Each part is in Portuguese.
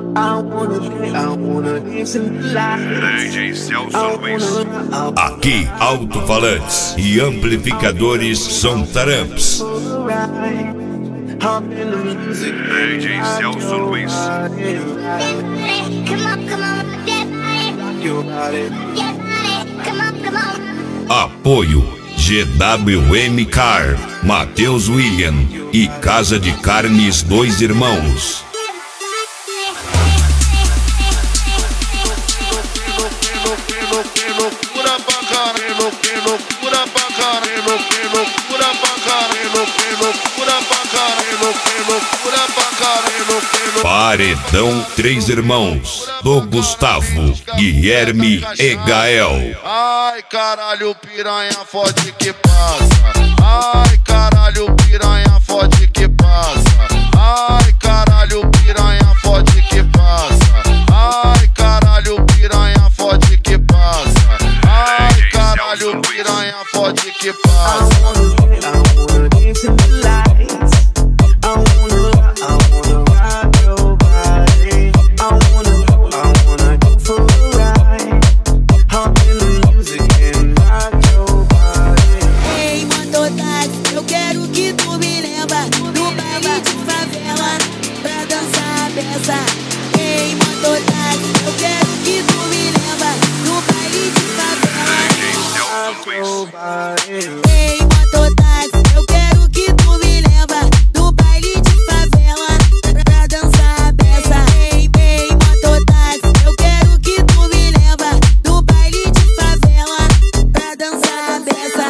DJ Celso Luiz. Aqui, alto-falantes e amplificadores são taramps. DJ Celso Luiz. Apoio GWM Car, Matheus William e Casa de Carnes Dois Irmãos. Paredão Três Irmãos, do Gustavo, Guilherme e Gael. Ai, caralho, piranha, fode que passa. Ai, caralho, piranha, fode que passa. Ai, caralho, piranha, fode que passa. Ai, caralho, piranha, fode que passa. Ai, caralho, piranha, fode que passa. Ei, mototáxi, eu quero que tu me leva no baile de favela. Ei, mototáxi, eu quero que tu me leva no baile de favela pra dançar a peça. Ei, mototáxi, eu quero que tu me leva no baile de favela pra dançar a peça.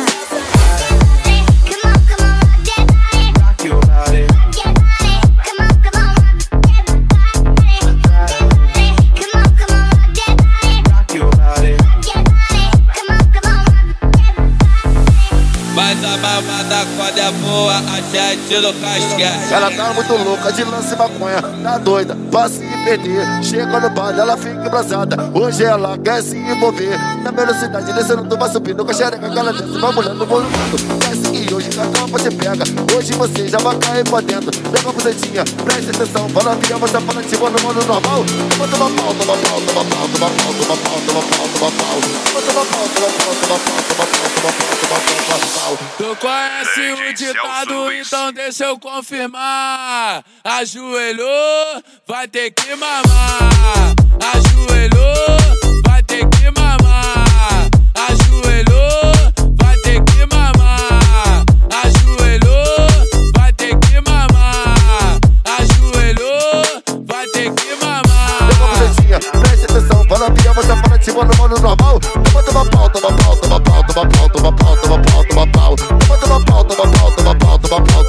Mas a mamada quando é boa, a gente no casquete. Ela tá muito louca de lance maconha, tá doida, pra se perder. Chega no bar, ela fica embrasada. Hoje ela quer se envolver. Na velocidade, descendo, tu vai subindo com a xereca que ela desce, vai molhando, volumando. Desce que hoje na tropa você pega. Hoje você já vai cair pra dentro. Pega a buzetinha, presta atenção. Fala via, você fala de no modo normal. Toma pau, toma pau, toma pau, toma pau, toma pau, toma pau, toma pau. Toma pau, toma pau, toma pau, toma pau, toma pau, toma pau. Tu conhece o ditado, então deixa eu confirmar. Ajoelhou, vai ter que mamar. Ajoelhou, vai ter que mamar. Ajoelhou, vai ter que mamar. Ajoelhou, vai ter que mamar. Ajoelhou, vai ter que mamar. Pega a buzetinha, presta atenção. Fala via, você fala de no modo normal. Toma pau, toma pau, toma pau, toma pau, toma pau, toma pau, toma pau. Toma pau, toma pau, toma pau, toma pau, toma pau.